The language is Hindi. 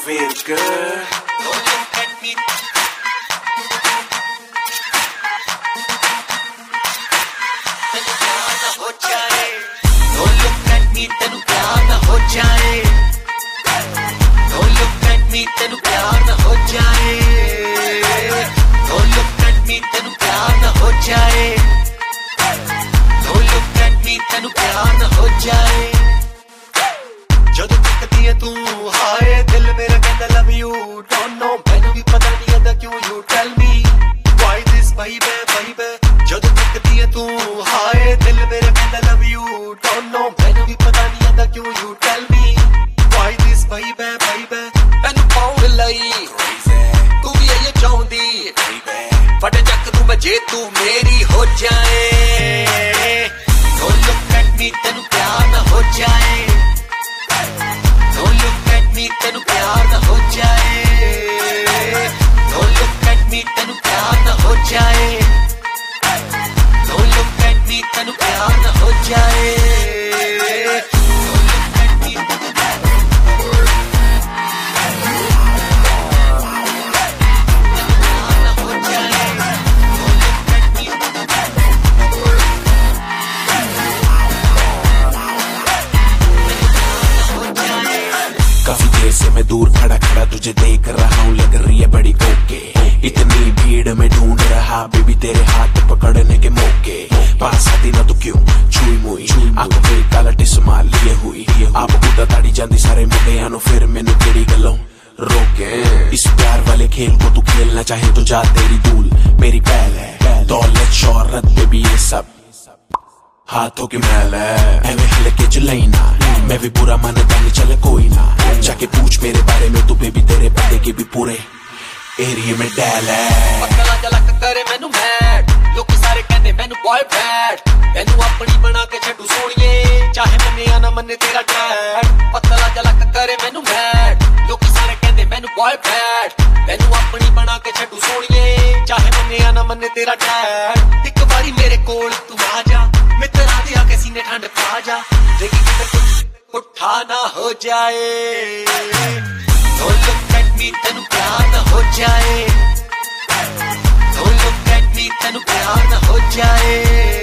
feels good. Don't look at me. तेनू प्यार ना हो जाए. Don't look at me. तेनू प्यार ना हो जाए. Don't look at me. तेनू प्यार ना हो जाए. Don't look at me. तेनू प्यार ना हो जाए. Don't look at me. तेनू प्यार ना हो जाए. ਜਦੋਂ ਤੱਕਦੀ ਐ ਤੂੰ ਹਾਏ ਦਿਲ ਮੇਰਾ ਕਹਿੰਦਾ love you don't know ਮੈਨੂੰ ਵੀ ਪਤਾ ਨਹੀਂ ਆਦਾ ਕਿਉਂ you tell me why this baby baby ਜਦੋਂ ਤੱਕਦੀ ਐ ਤੂੰ ਹਾਏ ਦਿਲ ਮੇਰਾ ਕਹਿੰਦਾ love you don't know ਮੈਨੂੰ ਵੀ ਪਤਾ ਨਹੀਂ ਆਦਾ ਕਿਉਂ you tell me why this baby baby ਤੈਨੂੰ ਪਾਉਣ ਲਈ ਤੂੰ ਵੀ ਇਹ ਚਾਹੁੰਦੀ ਫਟ ਚੱਕ ਤੂੰ ਮੈਂ ਜੇ ਤੂੰ ਮੇਰੀ ਹੋ ਜਾਏ don't look at me ਤੈਨੂੰ ਪਿਆਰ ਨਾ ਹੋ ਜਾਏ Don't look at me, तेनू प्यार ना हो जाए. Don't look at me, तेनू प्यार ना हो जाए. Don't look at me, तेनू प्यार ना हो जाए. Don't look at me. काफी देर से मैं दूर खड़ा खड़ा तुझे देख रहा हूँ लग रही है बड़ी कोके इतनी भीड़ में ढूंढ रहा बेबी तेरे हाथ पकड़ने के मौके पास आती ना तो क्यों छुई मुई आंखों पे काला टिस्मा लिए हुई आप उदा ताड़ी जाती सारे मुंडियां नु फिर मैनू केड़ी गलों रोके इस प्यार वाले खेल को तू खेलना चाहे तो जा तेरी दूल मेरी पहल है दौलत शोहरत बेबी ये सब हाथों की मैल है एवे हल्के चलैना मैं भी बुरा मानता नहीं चले कोई ना जाके पूछ मेरे बारे में तू बेबी तेरे बंदे के भी पूरे एरिया में डैल है पतला जलक करे मैनू मैड लोग सारे कहते मैनू बॉयफ्रेंड मैनू अपनी बना के छड्डू सोनिए चाहे मन्ने या ना मन्ने तेरा डैड पतला जलक करे मैनू मैड लोग सारे कहते मैनू बॉयफ्रेंड मैनू अपनी बना के छड्डू सोनिए चाहे मन्ने या ना मन्ने तेरा डैड एक बारी मेरे कोल तू आ जा मित्रा दिया के सीने ठंड पा जा देखी किधर उठा ना हो जाए Don't look at me तेनू प्यार ना हो जाए Don't look at me तेनू प्यार ना हो जाए